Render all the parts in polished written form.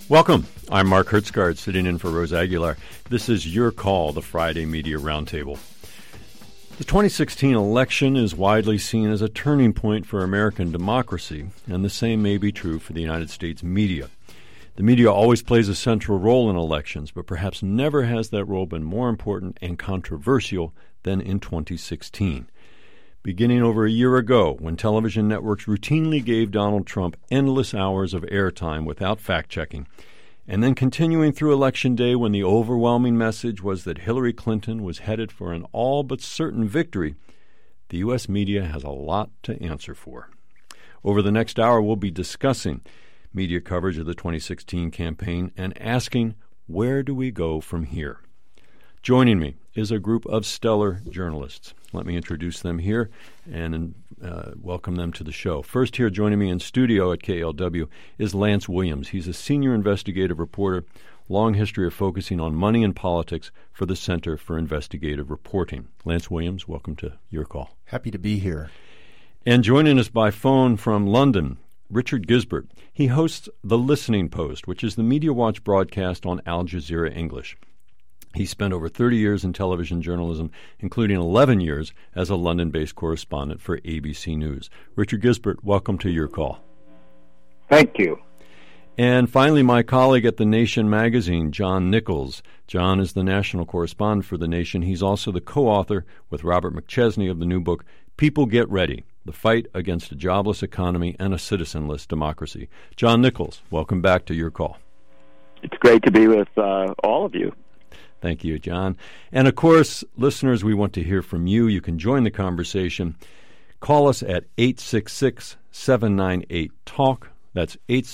Welcome. I'm Mark Hertzgaard, sitting in for Rose Aguilar. This is Your Call, the Friday Media Roundtable. The 2016 election is widely seen as a turning point for American democracy, and the same may be true for the United States media. The media always plays a central role in elections, but perhaps never has that role been more important and controversial than in 2016. Beginning over a year ago, when television networks routinely gave Donald Trump endless hours of airtime without fact-checking, and then continuing through Election Day when the overwhelming message was that Hillary Clinton was headed for an all-but-certain victory, the U.S. media has a lot to answer for. Over the next hour, we'll be discussing media coverage of the 2016 campaign and asking, where do we go from here? Joining me is a group of stellar journalists. Let me introduce them here and welcome them to the show. First here joining me in studio at KLW is Lance Williams. He's a senior investigative reporter, long history of focusing on money and politics for the Center for Investigative Reporting. Lance Williams, welcome to Your Call. Happy to be here. And joining us by phone from London, Richard Gisbert. He hosts The Listening Post, which is the Media Watch broadcast on Al Jazeera English. He spent over 30 years in television journalism, including 11 years as a London-based correspondent for ABC News. Richard Gisbert, welcome to Your Call. Thank you. And finally, my colleague at The Nation magazine, John Nichols. John is the national correspondent for The Nation. He's also the co-author with Robert McChesney of the new book, People Get Ready, The Fight Against a Jobless Economy and a Citizenless Democracy. John Nichols, welcome back to Your Call. It's great to be with all of you. Thank you, John. And, of course, listeners, we want to hear from you. You can join the conversation. Call us at 866-798-TALK. That's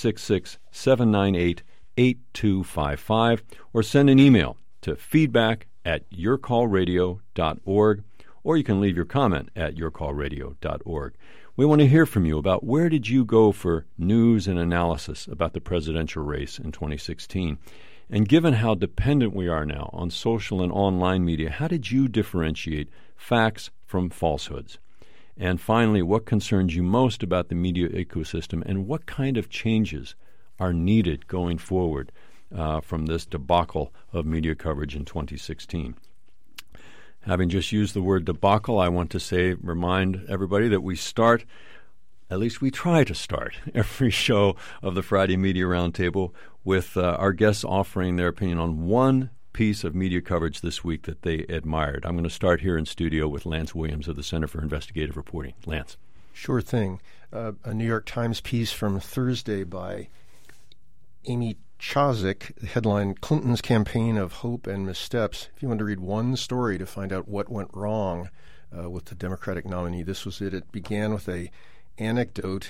866-798-8255. Or send an email to feedback@yourcallradio.org. Or you can leave your comment at yourcallradio.org. We want to hear from you about where did you go for news and analysis about the presidential race in 2016. And given how dependent we are now on social and online media, how did you differentiate facts from falsehoods? And finally, what concerns you most about the media ecosystem, and what kind of changes are needed going forward from this debacle of media coverage in 2016? Having just used the word debacle, I want to remind everybody that we start, at least we try to start, every show of the Friday Media Roundtable with our guests offering their opinion on one piece of media coverage this week that they admired. I'm going to start here in studio with Lance Williams of the Center for Investigative Reporting. Lance. Sure thing. A New York Times piece from Thursday by Amy Chozick, the headline, Clinton's Campaign of Hope and Missteps. If you want to read one story to find out what went wrong with the Democratic nominee, this was it. It began with a anecdote.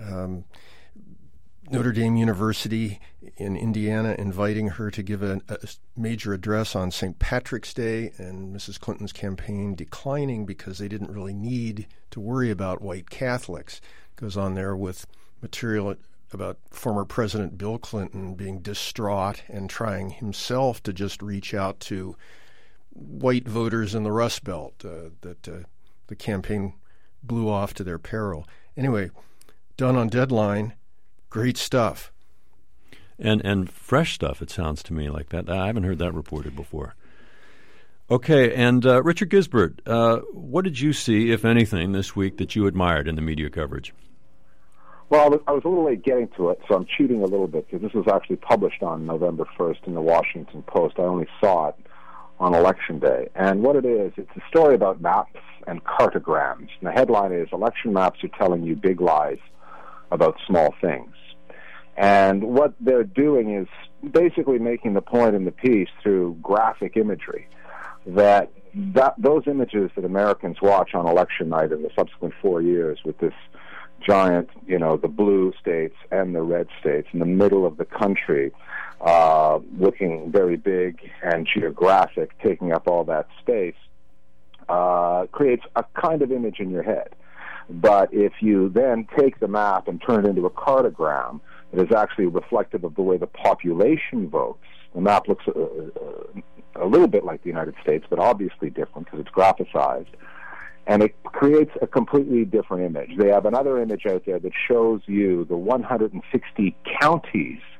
Notre Dame University in Indiana inviting her to give a major address on St. Patrick's Day, and Mrs. Clinton's campaign declining because they didn't really need to worry about white Catholics. Goes on there with material about former President Bill Clinton being distraught and trying himself to just reach out to white voters in the Rust Belt that the campaign blew off to their peril. Anyway, done on deadline. Great stuff. And fresh stuff, it sounds to me like that. I haven't heard that reported before. Okay, and Richard Gisbert, what did you see, if anything, this week that you admired in the media coverage? Well, I was a little late getting to it, so I'm cheating a little bit, because this was actually published on November 1st in the Washington Post. I only saw it on Election Day. And what it is, it's a story about maps and cartograms. And the headline is, Election Maps Are Telling You Big Lies About Small Things. And what they're doing is basically making the point in the piece through graphic imagery that those images that Americans watch on election night in the subsequent 4 years with this giant, the blue states and the red states in the middle of the country, looking very big and geographic, taking up all that space, creates a kind of image in your head. But if you then take the map and turn it into a cartogram, it is actually reflective of the way the population votes. The map looks a little bit like the United States, but obviously different because it's graphicized. And it creates a completely different image. They have another image out there that shows you the 160 counties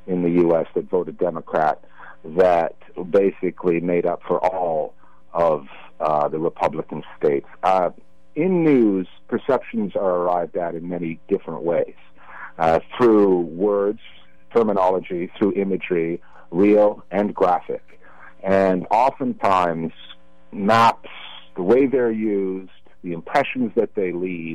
in the U.S. that voted Democrat that basically made up for all of the Republican states. In news, perceptions are arrived at in many different ways, through words, terminology, through imagery, real and graphic. And oftentimes, maps, the way they're used, the impressions that they leave,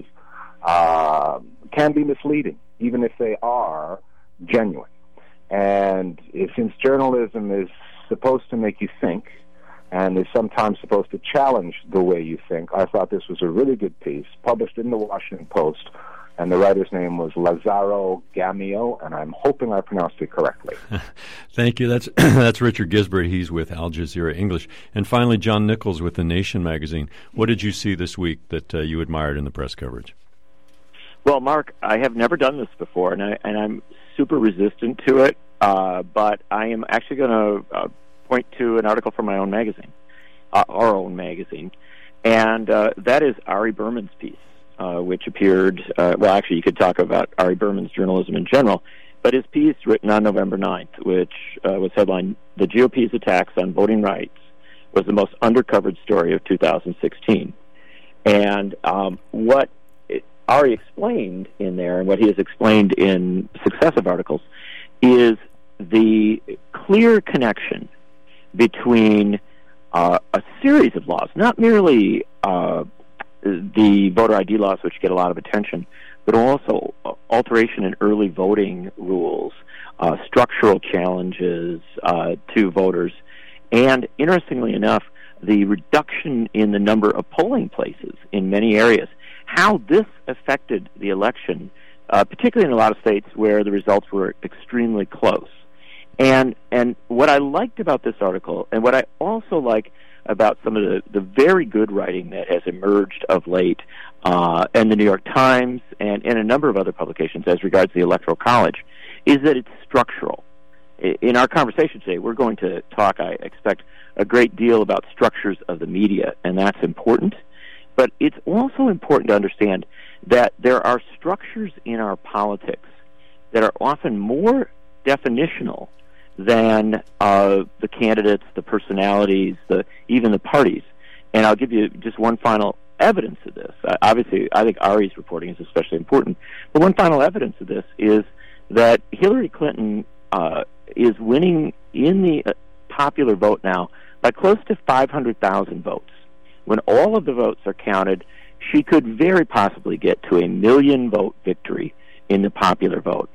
can be misleading, even if they are genuine. And since journalism is supposed to make you think, and is sometimes supposed to challenge the way you think, I thought this was a really good piece, published in the Washington Post, and the writer's name was Lazaro Gamio, and I'm hoping I pronounced it correctly. Thank you. That's Richard Gisbert. He's with Al Jazeera English. And finally, John Nichols with The Nation magazine. What did you see this week that you admired in the press coverage? Well, Mark, I have never done this before, and I'm super resistant to it, but I am actually going to point to an article from my own magazine, our own magazine, and that is Ari Berman's piece, which appeared, well, actually, you could talk about Ari Berman's journalism in general, but his piece written on November 9th, which was headlined, "The GOP's Attacks on Voting Rights," was the most undercovered story of 2016. And what Ari explained in there, and what he has explained in successive articles, is the clear connection between a series of laws, not merely the voter ID laws, which get a lot of attention, but also alteration in early voting rules, structural challenges to voters, and interestingly enough, the reduction in the number of polling places in many areas. How this affected the election, particularly in a lot of states where the results were extremely close. And what I liked about this article, and what I also like about some of the very good writing that has emerged of late in the New York Times and a number of other publications as regards the Electoral College, is that it's structural. In our conversation today, we're going to talk, I expect, a great deal about structures of the media, and that's important. But it's also important to understand that there are structures in our politics that are often more definitional than the candidates, the personalities, even the parties. And I'll give you just one final evidence of this. Obviously, I think Ari's reporting is especially important. But one final evidence of this is that Hillary Clinton is winning in the popular vote now by close to 500,000 votes. When all of the votes are counted, she could very possibly get to a 1 million vote victory in the popular vote.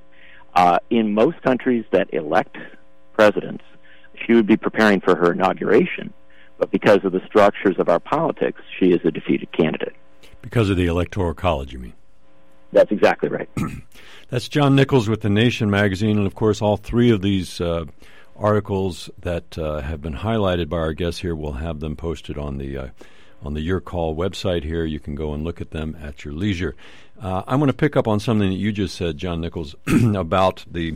In most countries that elect presidents, she would be preparing for her inauguration, but because of the structures of our politics, she is a defeated candidate. Because of the Electoral College, you mean? That's exactly right. That's John Nichols with The Nation magazine, and of course all three of these articles that have been highlighted by our guests here, we'll have them posted on the Your Call website here. You can go and look at them at your leisure. I'm going to pick up on something that you just said, John Nichols, about the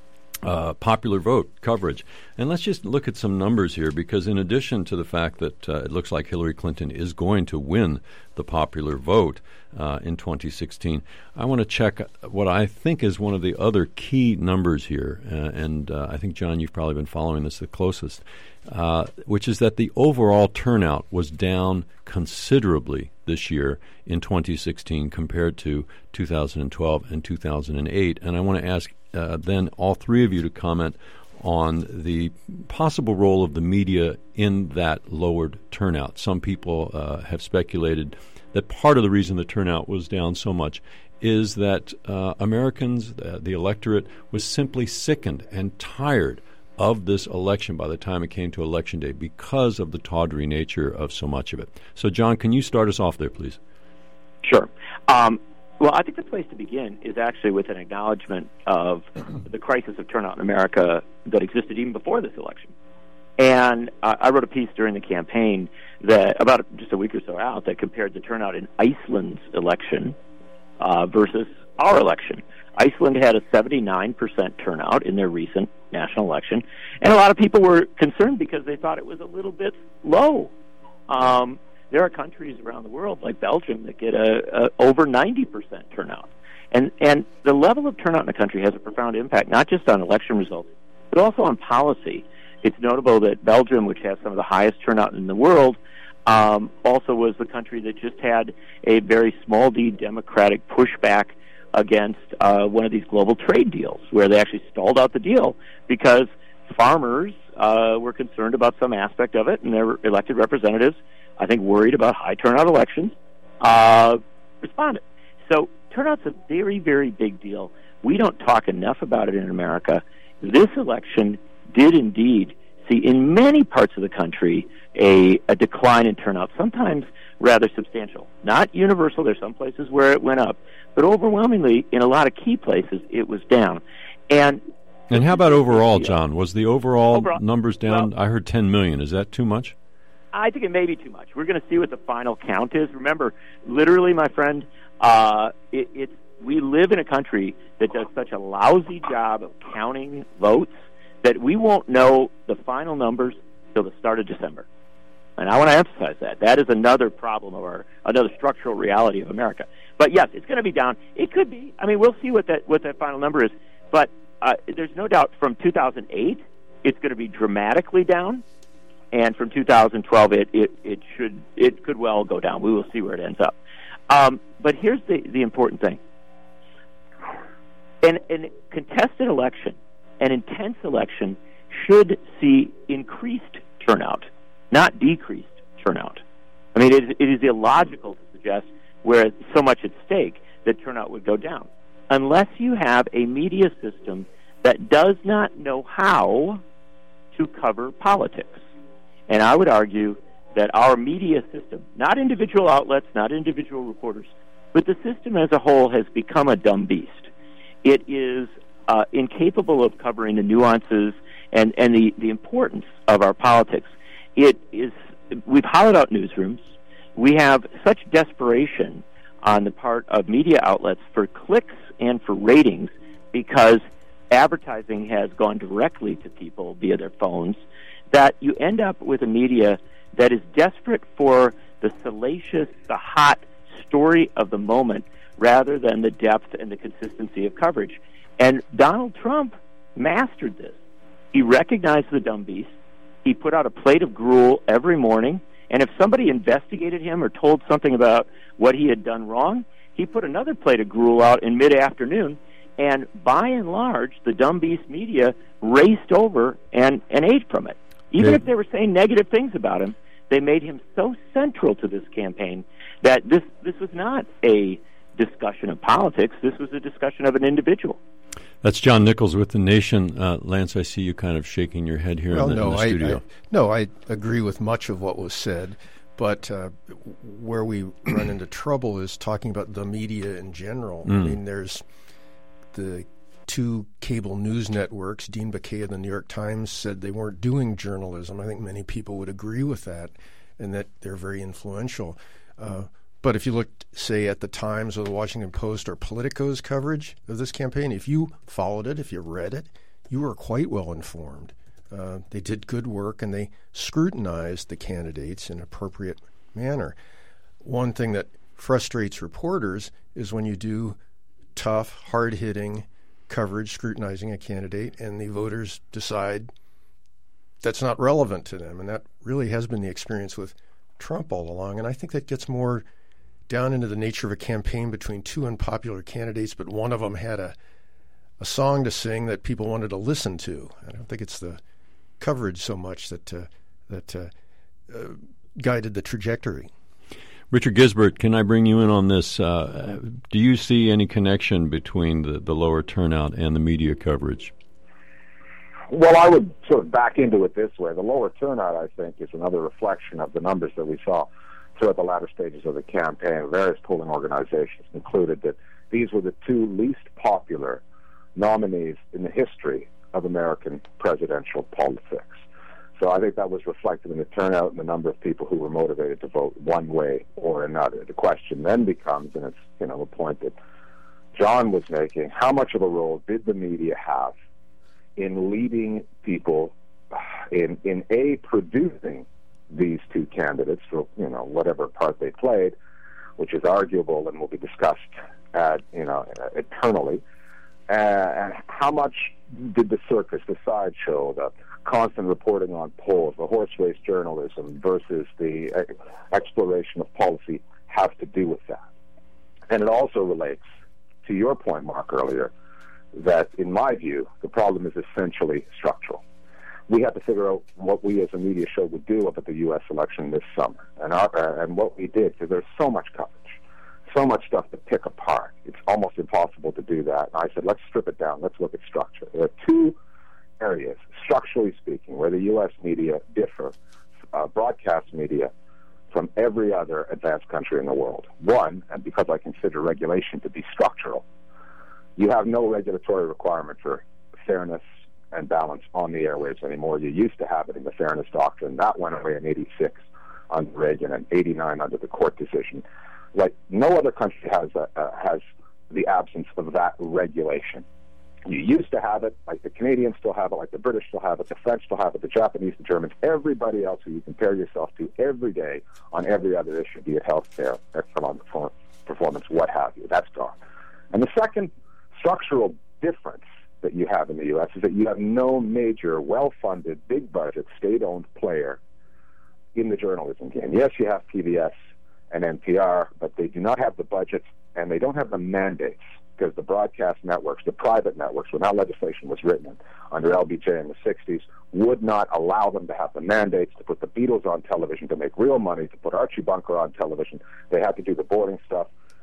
popular vote coverage. And let's just look at some numbers here, because in addition to the fact that it looks like Hillary Clinton is going to win the popular vote in 2016, I want to check what I think is one of the other key numbers here, and I think, John, you've probably been following this the closest, which is that the overall turnout was down considerably this year in 2016 compared to 2012 and 2008. And I want to ask then all three of you to comment on the possible role of the media in that lowered turnout. Some people have speculated that part of the reason the turnout was down so much is that Americans, the electorate, was simply sickened and tired of this election by the time it came to Election Day because of the tawdry nature of so much of it. So, John, can you start us off there, please? Sure. Well, I think the place to begin is actually with an acknowledgement of the crisis of turnout in America that existed even before this election. And I wrote a piece during the campaign that, about just a week or so out, that compared the turnout in Iceland's election versus our election. Iceland had a 79% turnout in their recent national election, and a lot of people were concerned because they thought it was a little bit low. There are countries around the world, like Belgium, that get a over 90% turnout. And the level of turnout in the country has a profound impact, not just on election results, but also on policy. It's notable that Belgium, which has some of the highest turnout in the world, also was the country that just had a very small d democratic pushback against one of these global trade deals, where they actually stalled out the deal because farmers were concerned about some aspect of it, and their elected representatives, I think, worried about high turnout elections, responded. So turnout's a very, very big deal. We don't talk enough about it in America. This election did indeed see in many parts of the country a decline in turnout, sometimes rather substantial. Not universal. There's some places where it went up. But overwhelmingly, in a lot of key places, it was down. And how about overall, John? Was the overall numbers down? Well, I heard 10 million. Is that too much? I think it may be too much. We're going to see what the final count is. Remember, literally, my friend, we live in a country that does such a lousy job of counting votes that we won't know the final numbers till the start of December. And I want to emphasize that. That is another problem of another structural reality of America. But yes, it's going to be down. It could be. I mean, we'll see what that final number is. But there's no doubt from 2008, it's going to be dramatically down. And from 2012, it could well go down. We will see where it ends up. But here's the important thing. In a contested election, an intense election should see increased turnout, not decreased turnout. I mean, it is illogical to suggest where so much at stake that turnout would go down, unless you have a media system that does not know how to cover politics. And I would argue that our media system, not individual outlets, not individual reporters, but the system as a whole has become a dumb beast. It is incapable of covering the nuances and the importance of our politics. We've hollowed out newsrooms. We have such desperation on the part of media outlets for clicks and for ratings because advertising has gone directly to people via their phones, that you end up with a media that is desperate for the salacious, the hot story of the moment rather than the depth and the consistency of coverage. And Donald Trump mastered this. He recognized the dumb beast. He put out a plate of gruel every morning, and if somebody investigated him or told something about what he had done wrong, he put another plate of gruel out in mid-afternoon, and by and large, the dumb beast media raced over and ate from it. Even if they were saying negative things about him, they made him so central to this campaign that this was not a discussion of politics. This was a discussion of an individual. That's John Nichols with The Nation. Lance, I see you kind of shaking your head here in the studio. I agree with much of what was said, but where we run into trouble is talking about the media in general. I mean, there's the two cable news networks. Dean Baquet of the New York Times said they weren't doing journalism. I think many people would agree with that, and that they're very influential. But if you look, say, at the Times or the Washington Post or Politico's coverage of this campaign, if you followed it, if you read it, you were quite well informed. They did good work, and they scrutinized the candidates in an appropriate manner. One thing that frustrates reporters is when you do tough, hard-hitting coverage scrutinizing a candidate, and the voters decide that's not relevant to them. And that really has been the experience with Trump all along. And I think that gets more down into the nature of a campaign between two unpopular candidates, but one of them had a song to sing that people wanted to listen to. I don't think it's the coverage so much that guided the trajectory. Richard Gisbert, can I bring you in on this? Do you see any connection between the lower turnout and the media coverage? Well, I would sort of back into it this way. The lower turnout, I think, is another reflection of the numbers that we saw throughout the latter stages of the campaign. Various polling organizations concluded that these were the two least popular nominees in the history of American presidential politics. So I think that was reflected in the turnout and the number of people who were motivated to vote one way or another. The question then becomes, and it's the point that John was making, how much of a role did the media have in leading people in producing these two candidates for whatever part they played, which is arguable and will be discussed eternally. And how much did the circus, the sideshow, the constant reporting on polls, the horse race journalism versus the exploration of policy have to do with that? And it also relates to your point, Mark, earlier, that in my view, the problem is essentially structural. We have to figure out what we as a media show would do about the U.S. election this summer, and what we did, because there's so much coverage, so much stuff to pick apart. It's almost impossible to do that. And I said, let's strip it down. Let's look at structure. There are two areas, structurally speaking, where the U.S. media differ, broadcast media, from every other advanced country in the world. One, and because I consider regulation to be structural, you have no regulatory requirement for fairness and balance on the airwaves anymore. You used to have it in the Fairness Doctrine. That went away in 86 under Reagan and 89 under the court decision. Like, no other country has the absence of that regulation. You used to have it, like the Canadians still have it, like the British still have it, the French still have it, the Japanese, the Germans, everybody else who you compare yourself to every day on every other issue, be it health care, economic performance, what have you. That's gone. And the second structural difference that you have in the U.S. is that you have no major, well-funded, big-budget, state-owned player in the journalism game. Yes, you have PBS and NPR, but they do not have the budgets and they don't have the mandates, because the broadcast networks, the private networks, when that legislation was written under LBJ in the 60s, would not allow them to have the mandates to put the Beatles on television, to make real money, to put Archie Bunker on television. They had to do the boarding stuff.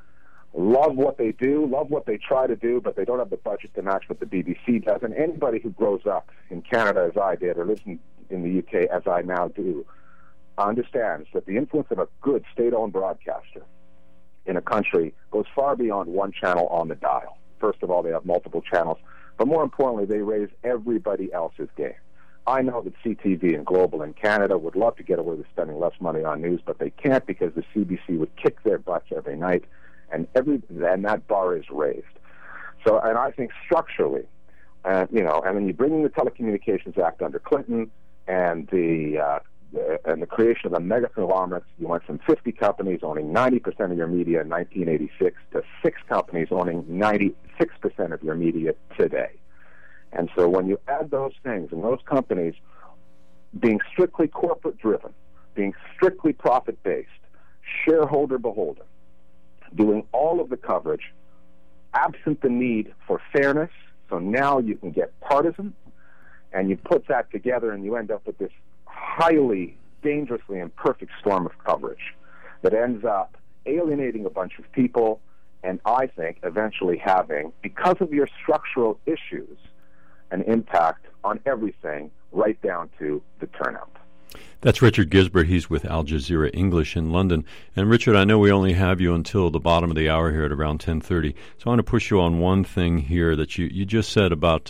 Love what they do, love what they try to do, but they don't have the budget to match what the BBC does. And anybody who grows up in Canada, as I did, or lives in the UK, as I now do, understands that the influence of a good state-owned broadcaster in a country goes far beyond one channel on the dial. First of all, they have multiple channels, but more importantly, they raise everybody else's game. I know that CTV and Global in Canada would love to get away with spending less money on news, but they can't, because the CBC would kick their butts every night, and that bar is raised. So, and I think structurally, and then you bring in the Telecommunications Act under Clinton, and the creation of the mega conglomerates. You went from 50 companies owning 90% of your media in 1986 to 6 companies owning 96% of your media today. And so when you add those things, and those companies being strictly corporate-driven, being strictly profit-based, shareholder-beholden, doing all of the coverage, absent the need for fairness, so now you can get partisan, and you put that together and you end up with this highly, dangerously imperfect storm of coverage that ends up alienating a bunch of people, and I think eventually having, because of your structural issues, an impact on everything, right down to the turnout. That's Richard Gisbert. He's with Al Jazeera English in London. And Richard, I know we only have you until the bottom of the hour here at around 10:30, so I want to push you on one thing here that you just said about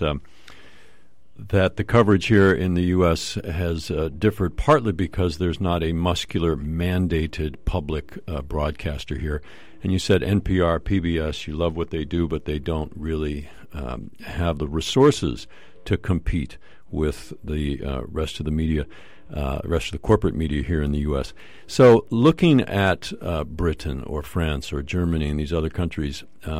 that the coverage here in the U.S. has differed partly because there's not a muscular, mandated public broadcaster here. And you said NPR, PBS, you love what they do, but they don't really have the resources to compete with the rest of the media, rest of the corporate media here in the U.S. So looking at Britain or France or Germany and these other countries,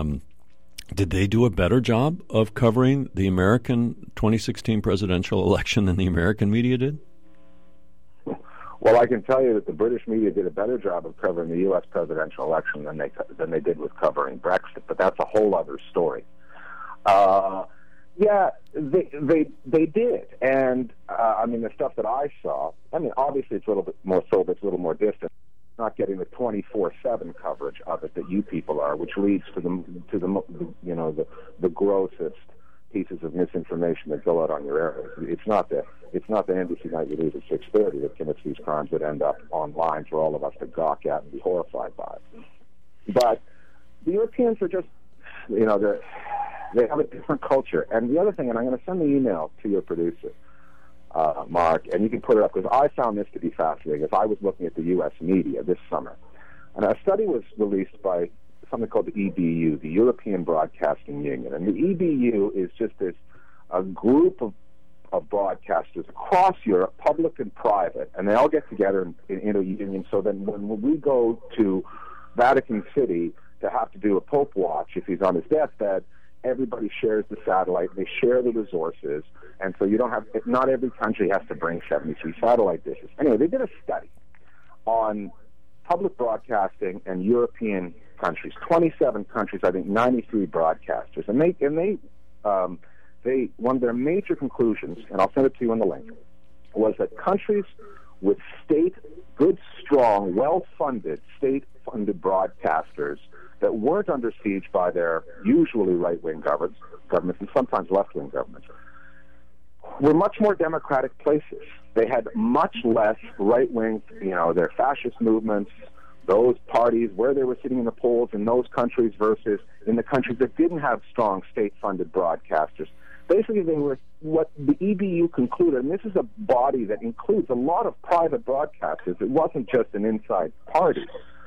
did they do a better job of covering the American 2016 presidential election than the American media did? Well, I can tell you that the British media did a better job of covering the U.S. presidential election than they did with covering Brexit, but that's a whole other story. Yeah, they did, and I mean the stuff that I saw. I mean, obviously it's a little bit more so, but it's a little more distant. Not getting the 24/7 coverage of it that you people are, which leads to the grossest pieces of misinformation that go out on your airwaves. It's not the NBC Nightly News at 6:30 that commits these crimes that end up online for all of us to gawk at and be horrified by. But the Europeans are just, they have a different culture. And the other thing, and I'm going to send the email to your producer, Mark, and you can put it up, because I found this to be fascinating as I was looking at the U.S. media this summer. And a study was released by something called the EBU, the European Broadcasting Union. And the EBU is just a group of broadcasters across Europe, public and private, and they all get together in a union, so then when we go to Vatican City to have to do a Pope watch if he's on his deathbed, everybody shares the satellite, they share the resources, and so you don't have, not every country has to bring 73 satellite dishes. Anyway, they did a study on public broadcasting and European countries, 27 countries, I think 93 broadcasters, and they one of their major conclusions, and I'll send it to you in the link, was that countries with good, strong, well-funded, state-funded broadcasters that weren't under siege by their usually right-wing governments and sometimes left-wing governments were much more democratic places. They had much less right-wing, their fascist movements, those parties, where they were sitting in the polls in those countries versus in the countries that didn't have strong state-funded broadcasters. Basically, they were what the EBU concluded, and this is a body that includes a lot of private broadcasters. It wasn't just an inside party.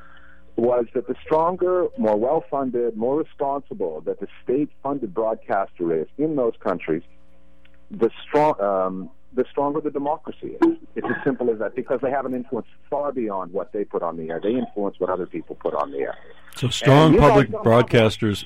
Was that the stronger, more well-funded, more responsible that the state-funded broadcaster is in those countries, the stronger the democracy is. It's as simple as that, because they have an influence far beyond what they put on the air. They influence what other people put on the air. So strong public broadcasters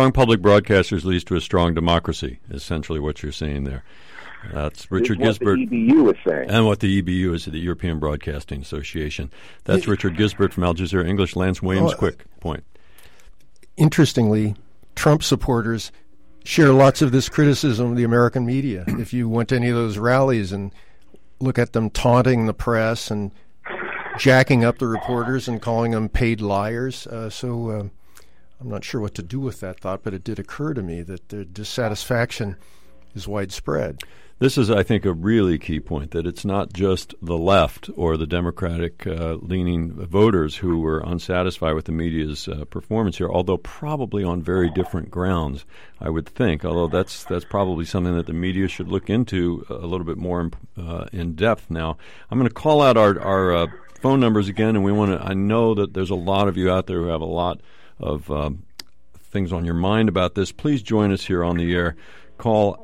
leads to a strong democracy, essentially what you're saying there. That's Richard Gisbert. What the EBU is saying. And what the EBU is, the European Broadcasting Association. That's Richard Gisbert from Al Jazeera English. Lance Williams, quick point. Interestingly, Trump supporters share lots of this criticism of the American media. If you went to any of those rallies and look at them taunting the press and jacking up the reporters and calling them paid liars. So I'm not sure what to do with that thought, but it did occur to me that the dissatisfaction is widespread. This is, I think, a really key point, that it's not just the left or the Democratic-leaning voters who were unsatisfied with the media's performance here, although probably on very different grounds, I would think, although that's probably something that the media should look into a little bit more in depth now. I'm going to call out our phone numbers again, and I know that there's a lot of you out there who have a lot of things on your mind about this. Please join us here on the air. Call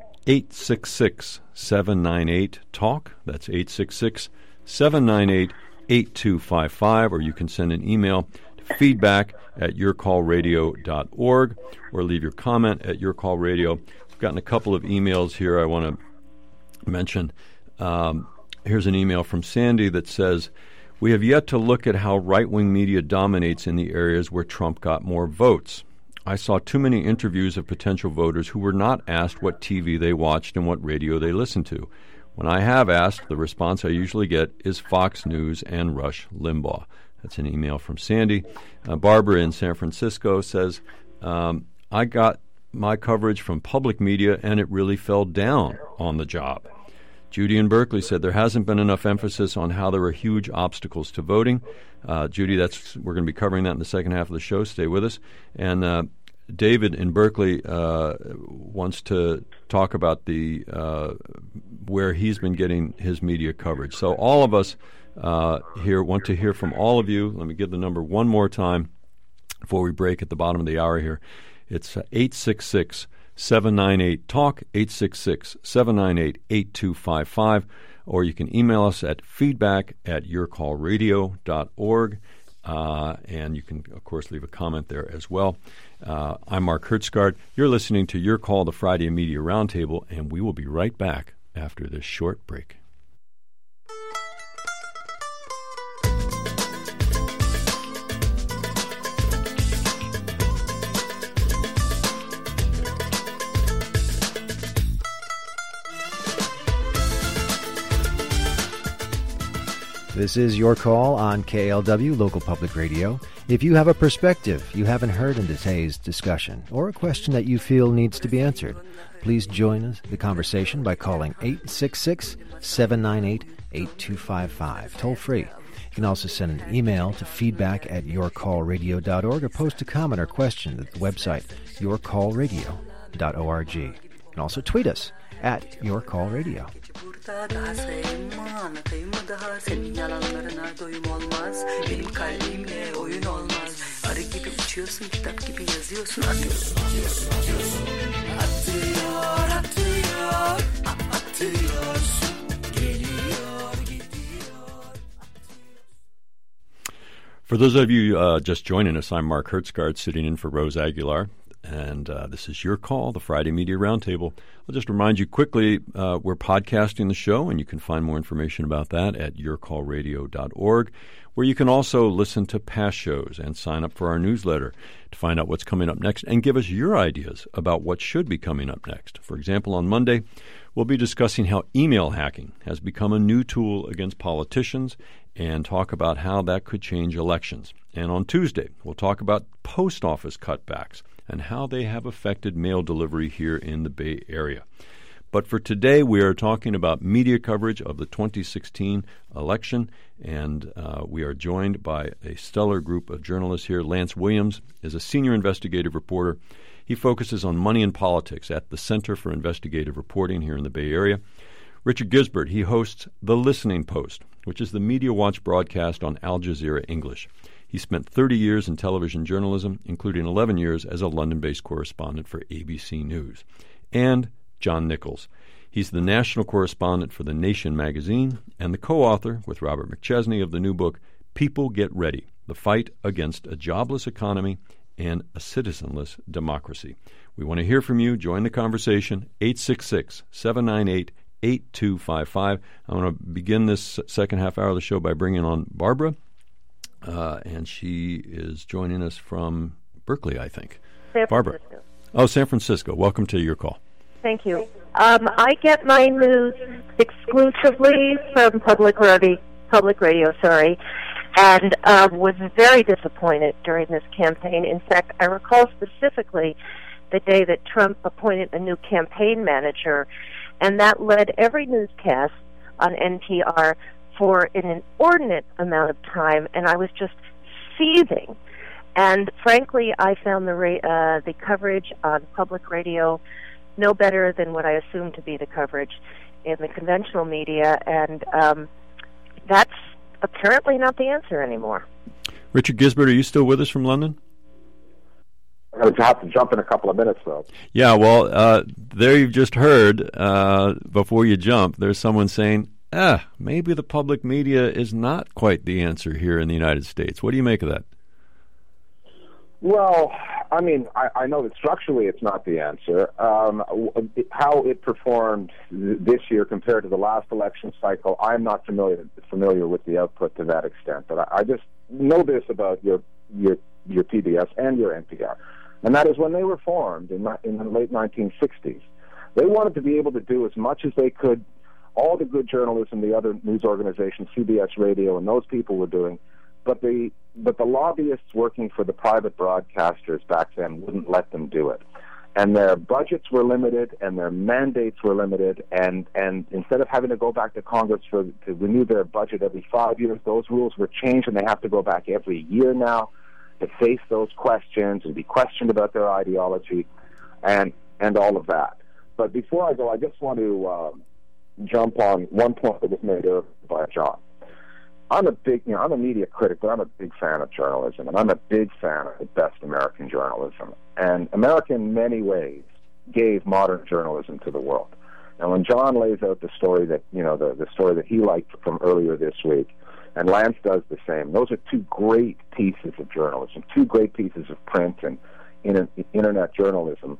866-798-TALK. That's 866-798-8255. Or you can send an email to feedback@yourcallradio.org or leave your comment at Your Call Radio. We've gotten a couple of emails here I want to mention. Here's an email from Sandy that says, "We have yet to look at how right-wing media dominates in the areas where Trump got more votes. I saw too many interviews of potential voters who were not asked what TV they watched and what radio they listened to. When I have asked, the response I usually get is Fox News and Rush Limbaugh." That's an email from Sandy. Barbara in San Francisco says, "I got my coverage from public media and it really fell down on the job." Judy in Berkeley said there hasn't been enough emphasis on how there are huge obstacles to voting. Judy, we're going to be covering that in the second half of the show. Stay with us. And David in Berkeley wants to talk about where he's been getting his media coverage. So all of us here want to hear from all of you. Let me give the number one more time before we break at the bottom of the hour here. It's 866-798-TALK, 866-798-8255, or you can email us at feedback@yourcallradio.org, and you can, of course, leave a comment there as well. I'm Mark Hertsgaard. You're listening to Your Call, the Friday Media Roundtable, and we will be right back after this short break. This is Your Call on KLW Local Public Radio. If you have a perspective you haven't heard in today's discussion or a question that you feel needs to be answered, please join the conversation by calling 866-798-8255, toll free. You can also send an email to feedback@yourcallradio.org or post a comment or question at the website yourcallradio.org. You can also tweet us at yourcallradio. Daha anlatayım mı daha senin yalanlarına doyum olmaz. Benim kalbimle oyun olmaz. Arı gibi uçuyorsun, kitap gibi yazıyorsun, atıyorsun. Atıyorsun, geliyor, gidiyor. For those of you just joining us, I'm Mark Hertzgaard, sitting in for Rose Aguilar, and this is Your Call, the Friday Media Roundtable. I'll just remind you quickly, we're podcasting the show, and you can find more information about that at yourcallradio.org, where you can also listen to past shows and sign up for our newsletter to find out what's coming up next and give us your ideas about what should be coming up next. For example, on Monday, we'll be discussing how email hacking has become a new tool against politicians and talk about how that could change elections. And on Tuesday, we'll talk about post office cutbacks and how they have affected mail delivery here in the Bay Area. But for today, we are talking about media coverage of the 2016 election, and we are joined by a stellar group of journalists here. Lance Williams is a senior investigative reporter. He focuses on money and politics at the Center for Investigative Reporting here in the Bay Area. Richard Gisbert, he hosts The Listening Post, which is the Media Watch broadcast on Al Jazeera English. He spent 30 years in television journalism, including 11 years as a London-based correspondent for ABC News. And John Nichols. He's the national correspondent for The Nation magazine and the co-author with Robert McChesney of the new book, People Get Ready, The Fight Against a Jobless Economy and a Citizenless Democracy. We want to hear from you. Join the conversation, 866-798-8255. I want to begin this second half hour of the show by bringing on Barbara, and she is joining us from Berkeley, I think. San Barbara. Francisco. Oh, San Francisco. Welcome to Your Call. Thank you. I get my news exclusively from public radio, and was very disappointed during this campaign. In fact, I recall specifically the day that Trump appointed a new campaign manager, and that led every newscast on NPR for an inordinate amount of time, and I was just seething. And frankly, I found the coverage on public radio no better than what I assumed to be the coverage in the conventional media, and that's apparently not the answer anymore. Richard Gisbert, are you still with us from London? I'm going to have to jump in a couple of minutes, though. Yeah, well, there you've just heard, before you jump, there's someone saying, maybe the public media is not quite the answer here in the United States. What do you make of that? Well, I mean, I know that structurally it's not the answer. How it performed this year compared to the last election cycle, I'm not familiar with the output to that extent. But I just know this about your PBS and your NPR, and that is when they were formed in the late 1960s, they wanted to be able to do as much as they could, all the good journalism the other news organizations, CBS Radio, and those people were doing. But the lobbyists working for the private broadcasters back then wouldn't let them do it. And their budgets were limited and their mandates were limited, and instead of having to go back to Congress to renew their budget every 5 years, those rules were changed and they have to go back every year now to face those questions and be questioned about their ideology and all of that. But before I go, I just want to jump on one point that was made earlier by John. I'm a media critic, but I'm a big fan of journalism, and I'm a big fan of the best American journalism. And America, in many ways, gave modern journalism to the world. And when John lays out the story that, the story that he liked from earlier this week, and Lance does the same, those are two great pieces of journalism, two great pieces of print and internet journalism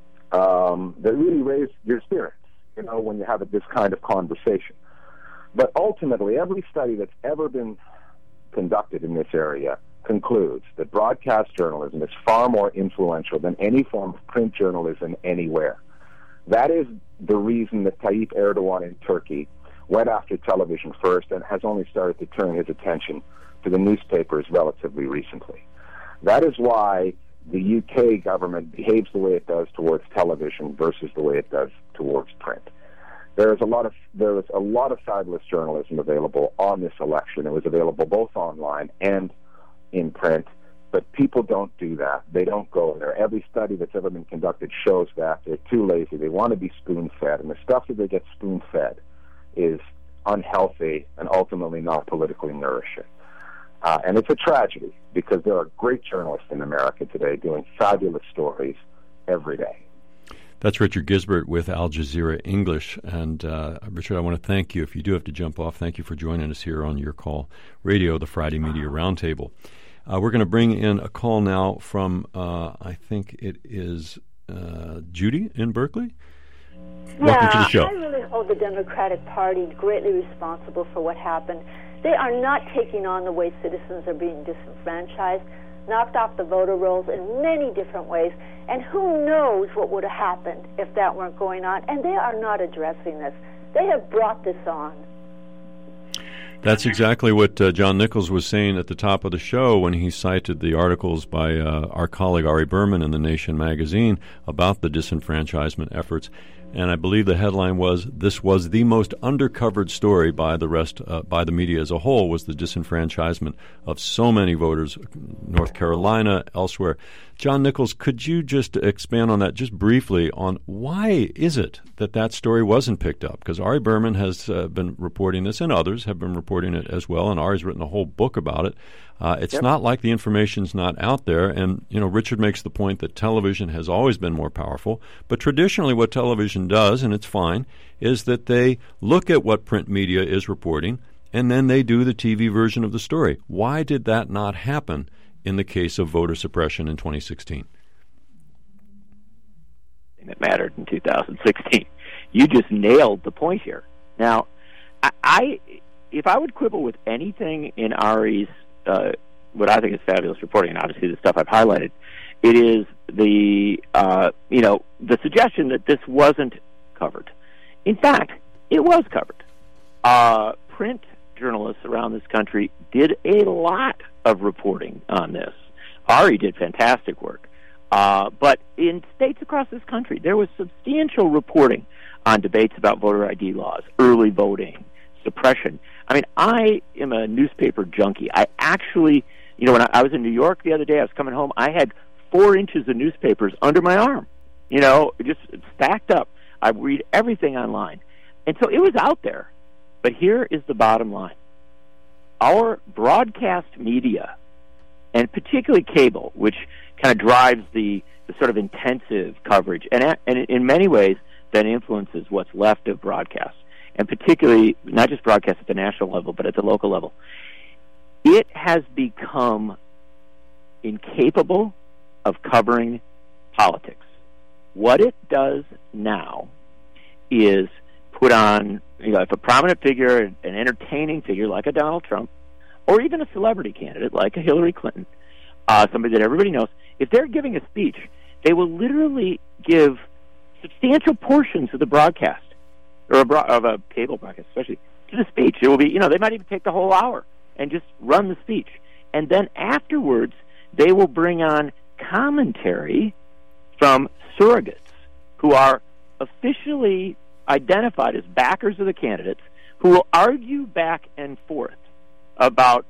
that really raise your spirits, when you have this kind of conversation. But ultimately, every study that's ever been conducted in this area concludes that broadcast journalism is far more influential than any form of print journalism anywhere. That is the reason that Tayyip Erdogan in Turkey went after television first and has only started to turn his attention to the newspapers relatively recently. That is why the UK government behaves the way it does towards television versus the way it does towards print. There was a lot of fabulous journalism available on this election. It was available both online and in print, but people don't do that. They don't go there. Every study that's ever been conducted shows that. They're too lazy. They want to be spoon-fed, and the stuff that they get spoon-fed is unhealthy and ultimately not politically nourishing. And it's a tragedy because there are great journalists in America today doing fabulous stories every day. That's Richard Gisbert with Al Jazeera English. And Richard, I want to thank you. If you do have to jump off, thank you for joining us here on Your Call Radio, the Friday Media Roundtable. We're going to bring in a call now from, I think it is Judy in Berkeley. Welcome to the show. I really hold the Democratic Party greatly responsible for what happened. They are not taking on the way citizens are being disenfranchised, knocked off the voter rolls in many different ways, and who knows what would have happened if that weren't going on. And they are not addressing this. They have brought this on. That's exactly what John Nichols was saying at the top of the show when he cited the articles by our colleague Ari Berman in The Nation magazine about the disenfranchisement efforts. And I believe the headline was, "This was the most undercovered story by the media as a whole, was the disenfranchisement of so many voters, North Carolina, elsewhere." John Nichols, could you just expand on that just briefly on why is it that story wasn't picked up? Because Ari Berman has been reporting this, and others have been reporting it as well, and Ari's written a whole book about it. It's not like the information's not out there, and Richard makes the point that television has always been more powerful, but traditionally what television does, and it's fine, is that they look at what print media is reporting, and then they do the TV version of the story. Why did that not happen in the case of voter suppression in 2016? That mattered in 2016. You just nailed the point here. Now, if I would quibble with anything in Ari's what I think is fabulous reporting, and obviously the stuff I've highlighted, it is the suggestion that this wasn't covered. In fact, it was covered. Print journalists around this country did a lot of reporting on this. Ari did fantastic work. But in states across this country, there was substantial reporting on debates about voter ID laws, early voting, suppression. I mean, I am a newspaper junkie. I actually, when I was in New York the other day, I was coming home, I had 4 inches of newspapers under my arm, just stacked up. I read everything online. And so it was out there. But here is the bottom line. Our broadcast media, and particularly cable, which kind of drives the sort of intensive coverage, and in many ways that influences what's left of broadcast, and particularly not just broadcast at the national level, but at the local level, it has become incapable of covering politics. What it does now is put on, if a prominent figure, an entertaining figure like a Donald Trump, or even a celebrity candidate like a Hillary Clinton, somebody that everybody knows, if they're giving a speech, they will literally give substantial portions of the broadcast, or of a cable broadcast especially, to the speech. It will be, they might even take the whole hour and just run the speech. And then afterwards, they will bring on commentary from surrogates who are officially identified as backers of the candidates, who will argue back and forth about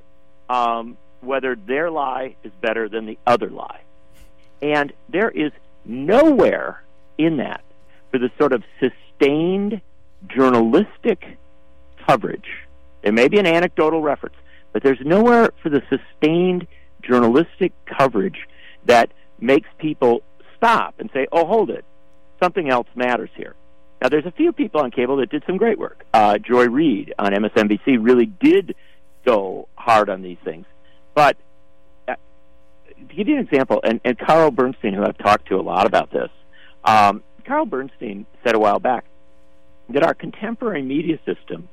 whether their lie is better than the other lie. And there is nowhere in that for the sort of sustained journalistic coverage. There may be an anecdotal reference, but there's nowhere for the sustained journalistic coverage that makes people stop and say, oh, hold it, something else matters here. Now, there's a few people on cable that did some great work. Joy Reid on MSNBC really did go hard on these things. But to give you an example, and Carl Bernstein, who I've talked to a lot about this, Carl Bernstein said a while back that our contemporary media system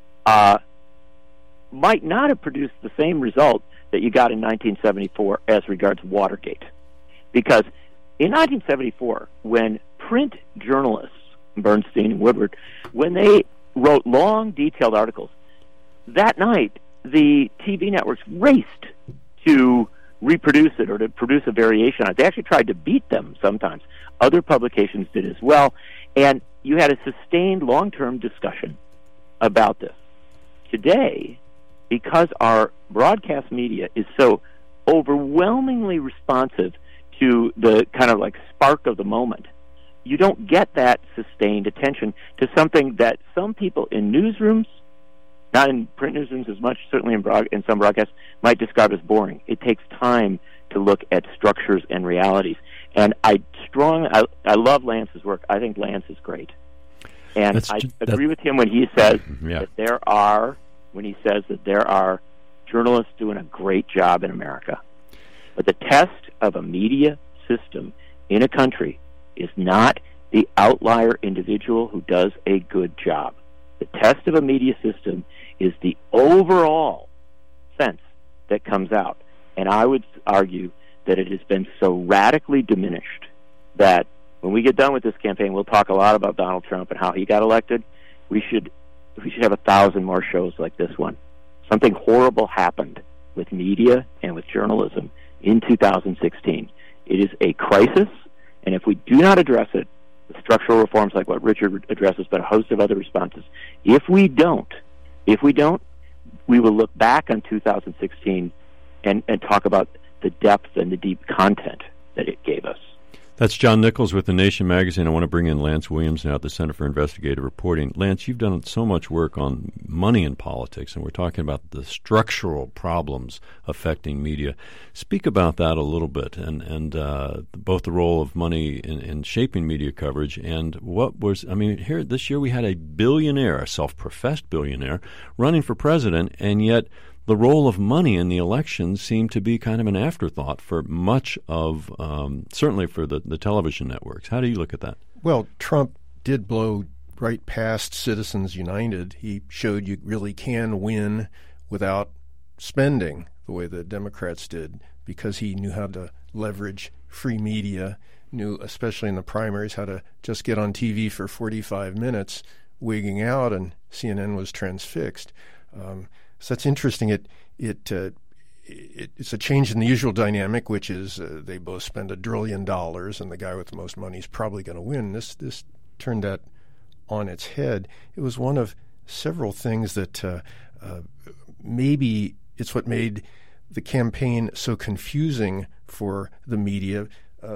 might not have produced the same result that you got in 1974 as regards Watergate. Because in 1974, when print journalists, Bernstein and Woodward, when they wrote long, detailed articles, that night the TV networks raced to reproduce it or to produce a variation on it. They actually tried to beat them sometimes. Other publications did as well. And you had a sustained long-term discussion about this. Today, because our broadcast media is so overwhelmingly responsive to the kind of like spark of the moment, you don't get that sustained attention to something that some people in newsrooms, not in print newsrooms as much, certainly in some broadcasts, might describe as boring. It takes time to look at structures and realities. And I I love Lance's work. I think Lance is great. And I agree with him when he says that there are journalists doing a great job in America. But the test of a media system in a country is not the outlier individual who does a good job. The test of a media system is the overall sense that comes out. And I would argue that it has been so radically diminished that when we get done with this campaign, we'll talk a lot about Donald Trump and how he got elected. We should have 1,000 more shows like this one. Something horrible happened with media and with journalism in 2016. It is a crisis, and if we do not address it, the structural reforms like what Richard addresses, but a host of other responses, if we don't, we will look back on 2016 and talk about the depth and the deep content that it gave us. That's John Nichols with The Nation magazine. I want to bring in Lance Williams now at the Center for Investigative Reporting. Lance, you've done so much work on money in politics, and we're talking about the structural problems affecting media. Speak about that a little bit, and both the role of money in shaping media coverage and here this year we had a billionaire, a self-professed billionaire, running for president, and yet the role of money in the elections seemed to be kind of an afterthought for much of, certainly for the television networks. How do you look at that? Well, Trump did blow right past Citizens United. He showed you really can win without spending the way the Democrats did, because he knew how to leverage free media, knew, especially in the primaries, how to just get on TV for 45 minutes, wigging out, and CNN was transfixed. So that's interesting. It's a change in the usual dynamic, which is they both spend $1 trillion, and the guy with the most money is probably going to win. This turned that on its head. It was one of several things that maybe it's what made the campaign so confusing for the media.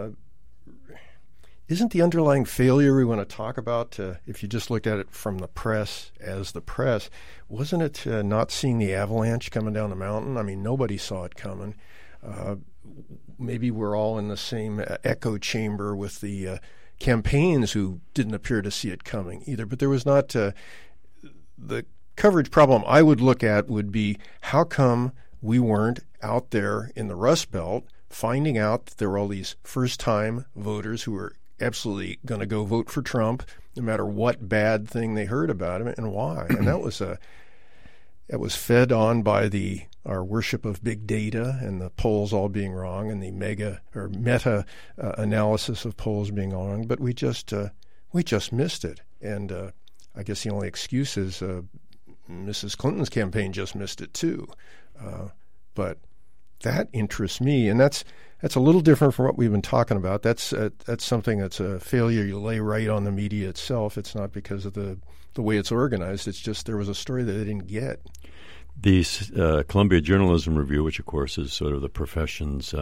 Isn't the underlying failure we want to talk about, if you just looked at it from the press as the press, wasn't it not seeing the avalanche coming down the mountain? I mean, nobody saw it coming. Maybe we're all in the same echo chamber with the campaigns who didn't appear to see it coming either. But there was not the coverage problem I would look at would be, how come we weren't out there in the Rust Belt finding out that there were all these first-time voters who were absolutely going to go vote for Trump no matter what bad thing they heard about him, and why? And that was fed on by our worship of big data and the polls all being wrong and the meta analysis of polls being wrong. But we just missed it. And I guess the only excuse is Mrs. Clinton's campaign just missed it too. But that interests me, and that's a little different from what we've been talking about. That's something that's a failure you lay right on the media itself. It's not because of the way it's organized. It's just there was a story that they didn't get. The Columbia Journalism Review, which of course is sort of the profession's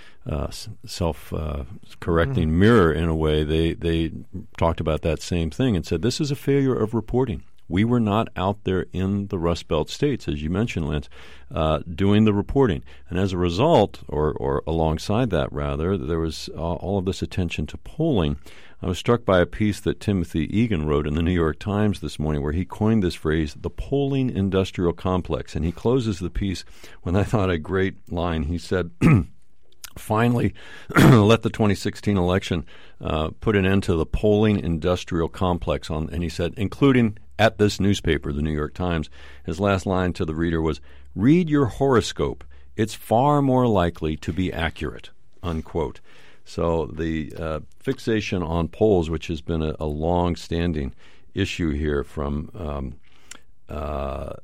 self-correcting mirror in a way, they talked about that same thing and said this is a failure of reporting. We were not out there in the Rust Belt states, as you mentioned, Lance, doing the reporting. And as a result, or alongside that, rather, there was all of this attention to polling. I was struck by a piece that Timothy Egan wrote in the New York Times this morning where he coined this phrase, the polling industrial complex. And he closes the piece with, I thought, a great line. He said, finally, let the 2016 election put an end to the polling industrial complex. And he said, including at this newspaper, the New York Times. His last line to the reader was, read your horoscope. It's far more likely to be accurate, unquote. So the fixation on polls, which has been a long-standing issue here from for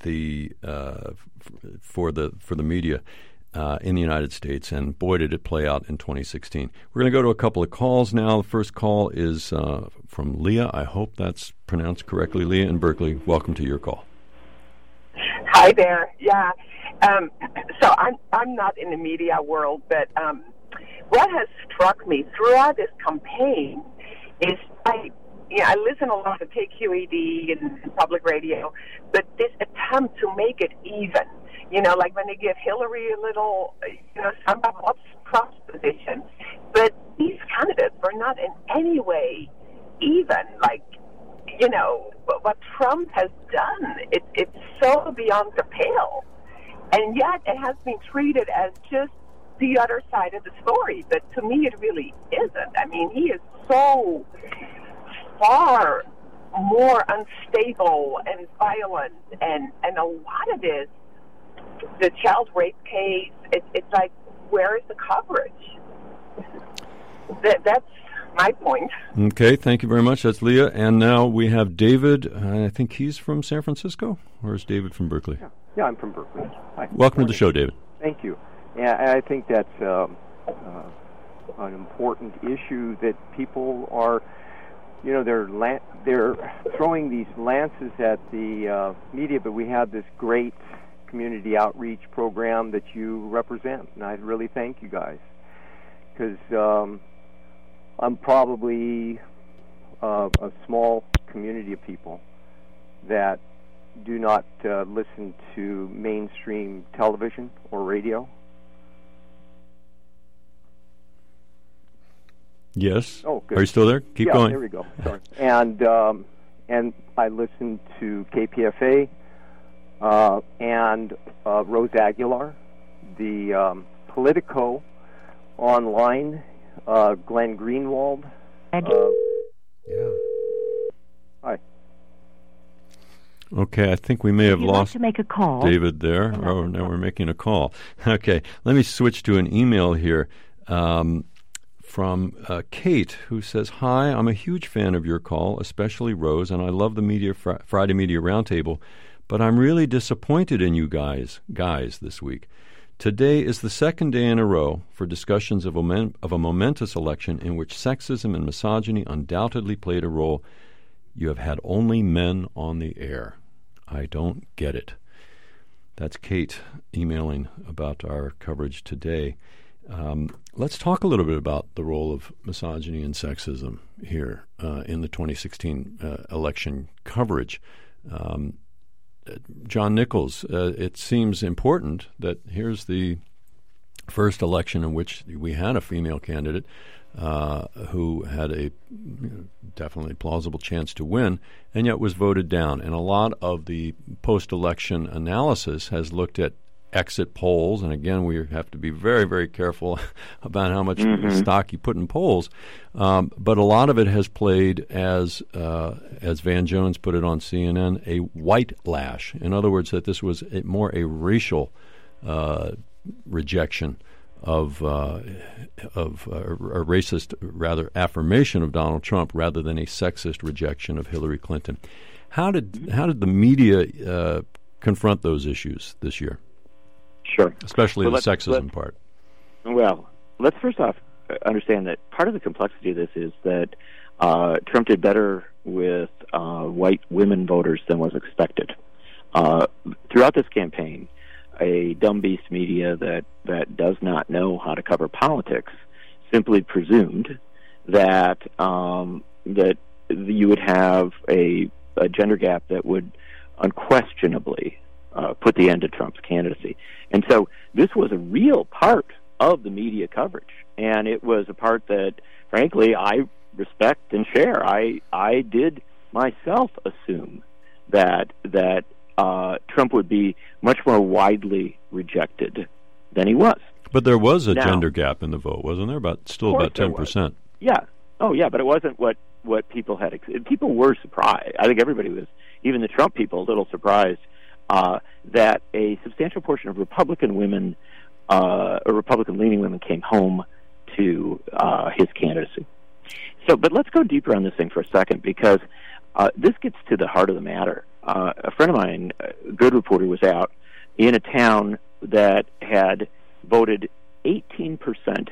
the media in the United States, and boy, did it play out in 2016. We're going to go to a couple of calls now. The first call is from Leah. I hope that's pronounced correctly. Leah in Berkeley, welcome to your call. Hi there. Yeah. So I'm not in the media world, but what has struck me throughout this campaign is I listen a lot to KQED and public radio, but this attempt to make it even. Like when they give Hillary a little, some of Trump's position. But these candidates were not in any way even. Like, what Trump has done, it's so beyond the pale. And yet it has been treated as just the other side of the story. But to me, it really isn't. I mean, he is so far more unstable and violent. And a lot of this, the child rape case, it's like, where is the coverage? That's my point. Okay, thank you very much. That's Leah. And now we have David. I think he's from San Francisco, or is David from Berkeley? Yeah, I'm from Berkeley. Hi. Welcome to the show, David. Thank you. Yeah, I think that's an important issue that people are, they're throwing these lances at the media, but we have this great community outreach program that you represent, and I really thank you guys, because I'm probably a small community of people that do not listen to mainstream television or radio. Yes. Oh, good. Are you still there? Keep going. There we go. Sorry. And I listen to KPFA and Rose Aguilar, the Politico online, Glenn Greenwald. Yeah. Hi. Okay, I think we may have lost to make a call. David there. Oh, now we're making a call. Okay, let me switch to an email here from Kate, who says, "Hi, I'm a huge fan of your call, especially Rose, and I love the Friday Media Roundtable, but I'm really disappointed in you guys this week. Today is the second day in a row for discussions of a momentous election in which sexism and misogyny undoubtedly played a role. You have had only men on the air. I don't get it." That's Kate emailing about our coverage today. Let's talk a little bit about the role of misogyny and sexism here in the 2016 election coverage. John Nichols, it seems important that here's the first election in which we had a female candidate who had a definitely plausible chance to win, and yet was voted down. And a lot of the post-election analysis has looked at exit polls, and again, we have to be very, very careful about how much stock you put in polls. But a lot of it has played as Van Jones put it on CNN, a white lash. In other words, that this was more a racial rejection of a racist, rather, affirmation of Donald Trump rather than a sexist rejection of Hillary Clinton. How did the media confront those issues this year? Sure. Especially the sexism part. Well, let's first off understand that part of the complexity of this is that Trump did better with white women voters than was expected. Throughout this campaign, a dumb beast media that does not know how to cover politics simply presumed that that you would have a gender gap that would unquestionably put the end to Trump's candidacy. And so this was a real part of the media coverage, and it was a part that, frankly, I respect and share. I did myself assume that Trump would be much more widely rejected than he was. But there was a gender gap in the vote, wasn't there? About 10%. Yeah. Oh, yeah, but it wasn't what people had. People were surprised. I think everybody was, even the Trump people, a little surprised that a substantial portion of Republican women, or Republican-leaning women, came home to his candidacy. So, but let's go deeper on this thing for a second, because this gets to the heart of the matter. A friend of mine, a good reporter, was out in a town that had voted 18%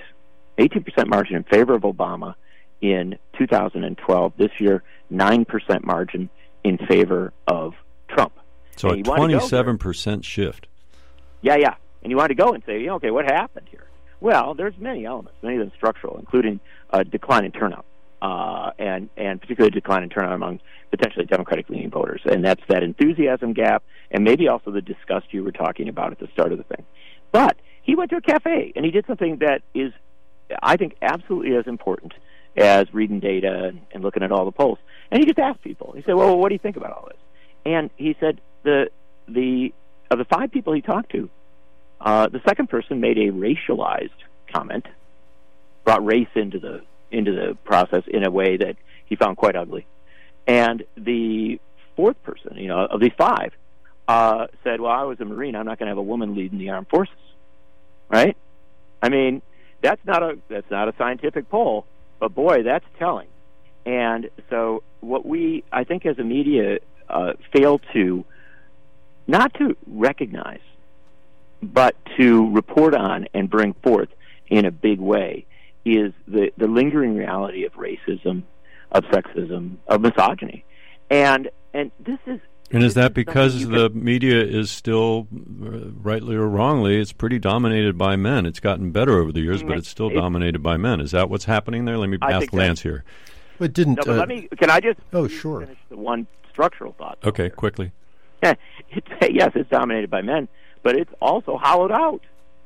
margin in favor of Obama in 2012. This year, 9% margin in favor of Trump. So a 27% shift. Yeah. And you want to go and say, okay, what happened here? Well, there's many elements, many of them structural, including a decline in turnout, and particularly a decline in turnout among potentially Democratic-leaning voters. And that's that enthusiasm gap, and maybe also the disgust you were talking about at the start of the thing. But he went to a cafe, and he did something that is I think, absolutely as important as reading data and looking at all the polls. And he just asked people. He said, well, what do you think about all this? And he said of the 5 people he talked to, the second person made a racialized comment, brought race into the process in a way that he found quite ugly. And the fourth person, of these 5, said, well, I was a Marine. I'm not going to have a woman leading the armed forces. Right? I mean, that's not a scientific poll, but boy, that's telling. And so what we, I think, as a media, fail to, not to recognize, but to report on and bring forth in a big way is the lingering reality of racism, of sexism, of misogyny. And this is... And is that because the media is still, rightly or wrongly, it's pretty dominated by men? It's gotten better over the years, but it's still dominated by men. Is that what's happening there? Let me ask Lance here. It didn't... No, but can I just sure. finish the one structural thought? Okay, quickly. Yes, it's dominated by men, but it's also hollowed out.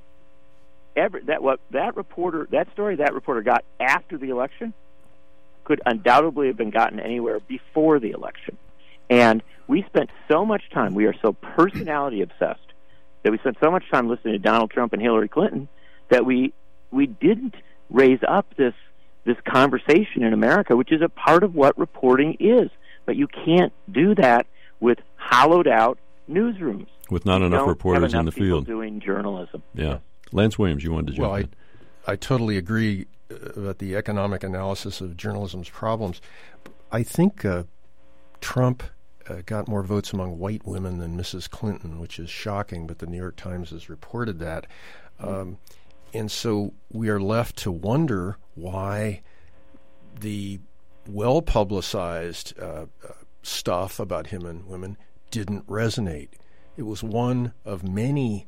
That story that reporter got after the election could undoubtedly have been gotten anywhere before the election. And we spent so much time, we are so personality obsessed, that we spent so much time listening to Donald Trump and Hillary Clinton that we didn't raise up this conversation in America, which is a part of what reporting is. But you can't do that with hollowed out newsrooms. With not enough reporters in the field. Doing journalism. Yeah. Lance Williams, you wanted to jump in. I totally agree about the economic analysis of journalism's problems. I think Trump got more votes among white women than Mrs. Clinton, which is shocking, but the New York Times has reported that. And so we are left to wonder why the well-publicized stuff about him and women didn't resonate. It was one of many,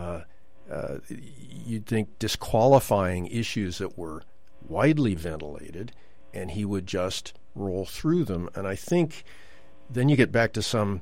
you'd think, disqualifying issues that were widely ventilated, and he would just roll through them. And I think then you get back to some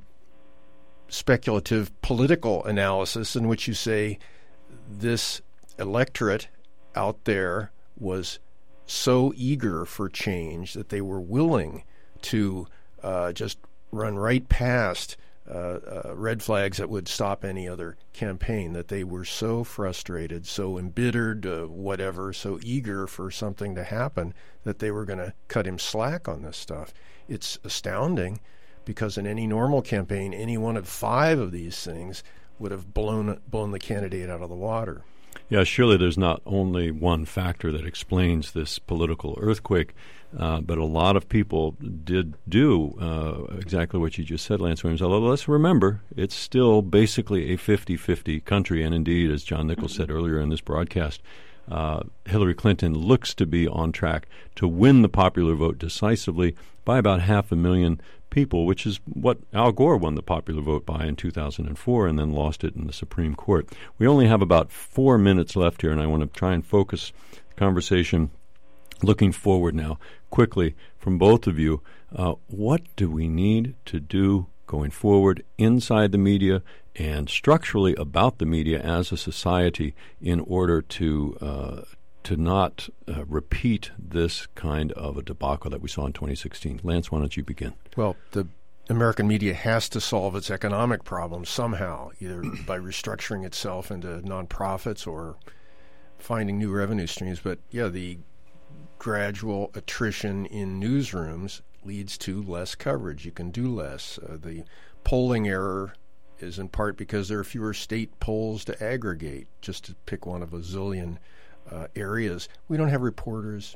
speculative political analysis in which you say this electorate out there was so eager for change that they were willing to just run right past red flags that would stop any other campaign, that they were so frustrated, so embittered, whatever, so eager for something to happen that they were going to cut him slack on this stuff. It's astounding because in any normal campaign, any one of 5 of these things would have blown the candidate out of the water. Yeah, surely there's not only one factor that explains this political earthquake, but a lot of people did do exactly what you just said, Lance Williams. Although let's remember, it's still basically a 50-50 country, and indeed, as John Nichols said earlier in this broadcast, Hillary Clinton looks to be on track to win the popular vote decisively by about 500,000 people, which is what Al Gore won the popular vote by in 2004 and then lost it in the Supreme Court. We only have about 4 minutes left here, and I want to try and focus the conversation looking forward now quickly from both of you. What do we need to do going forward inside the media and structurally about the media as a society in order to not repeat this kind of a debacle that we saw in 2016? Lance, why don't you begin? Well, the American media has to solve its economic problems somehow, either by restructuring itself into nonprofits or finding new revenue streams. But, yeah, the gradual attrition in newsrooms leads to less coverage. You can do less. The polling error is in part because there are fewer state polls to aggregate, just to pick one of a zillion areas. We don't have reporters.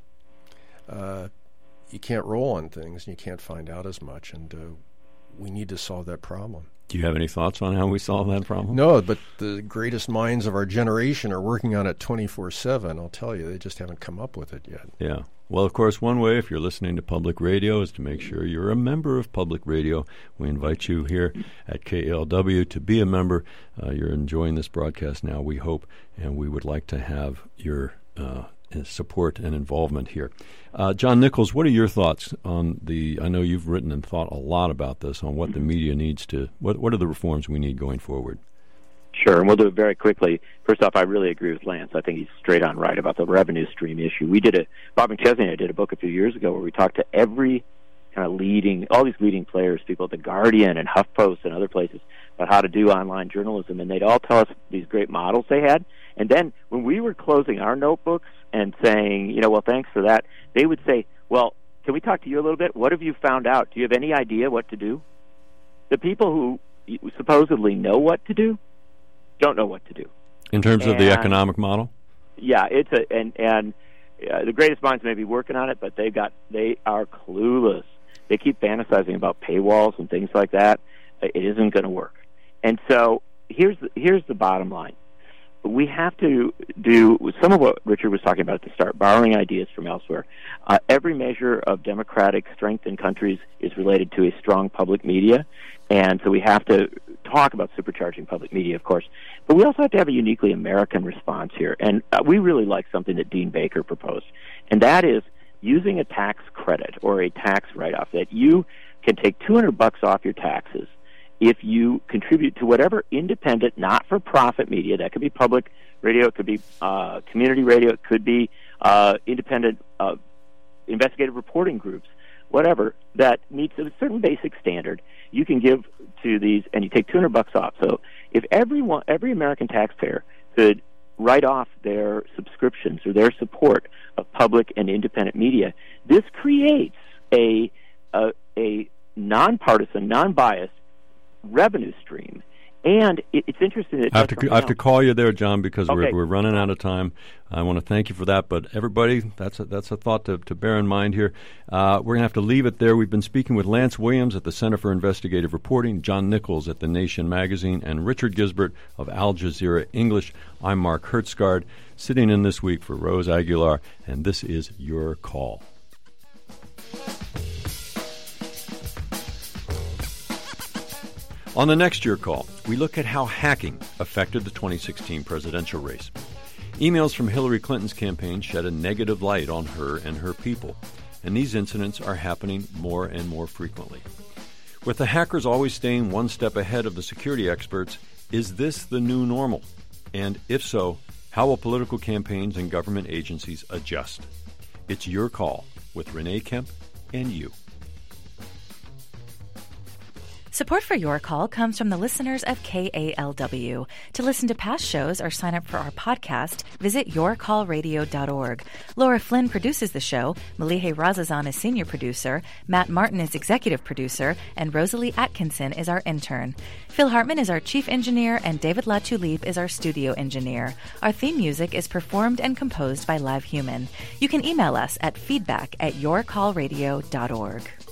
You can't roll on things, and you can't find out as much, and we need to solve that problem. Do you have any thoughts on how we solve that problem? No, but the greatest minds of our generation are working on it 24/7. I'll tell you, they just haven't come up with it yet. Yeah. Well, of course, one way, if you're listening to public radio, is to make sure you're a member of public radio. We invite you here at KALW to be a member. You're enjoying this broadcast now, we hope, and we would like to have your support and involvement here. John Nichols, what are your thoughts on I know you've written and thought a lot about this, on what the media needs to, what are the reforms we need going forward? Sure, and we'll do it very quickly. First off, I really agree with Lance. I think he's straight on right about the revenue stream issue. Bob McChesney and I did a book a few years ago where we talked to every kind of all these leading players, people at The Guardian and HuffPost and other places, about how to do online journalism, and they'd all tell us these great models they had. And then when we were closing our notebooks and saying, well, thanks for that, they would say, well, can we talk to you a little bit? What have you found out? Do you have any idea what to do? The people who supposedly know what to do don't know what to do. In terms of the economic model? Yeah, the greatest minds may be working on it, but they are clueless. They keep fantasizing about paywalls and things like that. It isn't going to work. And so here's the bottom line. We have to do some of what Richard was talking about at the start, borrowing ideas from elsewhere. Every measure of democratic strength in countries is related to a strong public media, and so we have to talk about supercharging public media, of course. But we also have to have a uniquely American response here, and we really like something that Dean Baker proposed, and that is using a tax credit or a tax write-off that you can take $200 off your taxes if you contribute to whatever independent, not-for-profit media, that could be public radio, it could be community radio, it could be independent investigative reporting groups, whatever, that meets a certain basic standard, you can give to these, and you take $200 off. So if every American taxpayer could write off their subscriptions or their support of public and independent media, this creates a nonpartisan, non-biased revenue stream. And it's interesting that I have to call you there, John, because we're running out of time. I want to thank you for that. But everybody, that's a thought to bear in mind here. We're going to have to leave it there. We've been speaking with Lance Williams at the Center for Investigative Reporting, John Nichols at The Nation magazine, and Richard Gisbert of Al Jazeera English. I'm Mark Hertsgaard, sitting in this week for Rose Aguilar, and this is Your Call. On the next Your Call, we look at how hacking affected the 2016 presidential race. Emails from Hillary Clinton's campaign shed a negative light on her and her people, and these incidents are happening more and more frequently. With the hackers always staying one step ahead of the security experts, is this the new normal? And if so, how will political campaigns and government agencies adjust? It's Your Call with Renee Kemp and you. Support for Your Call comes from the listeners of KALW. To listen to past shows or sign up for our podcast, visit yourcallradio.org. Laura Flynn produces the show, Malihe Razazan is senior producer, Matt Martin is executive producer, and Rosalie Atkinson is our intern. Phil Hartman is our chief engineer, and David Latulippe is our studio engineer. Our theme music is performed and composed by Live Human. You can email us at feedback@yourcallradio.org.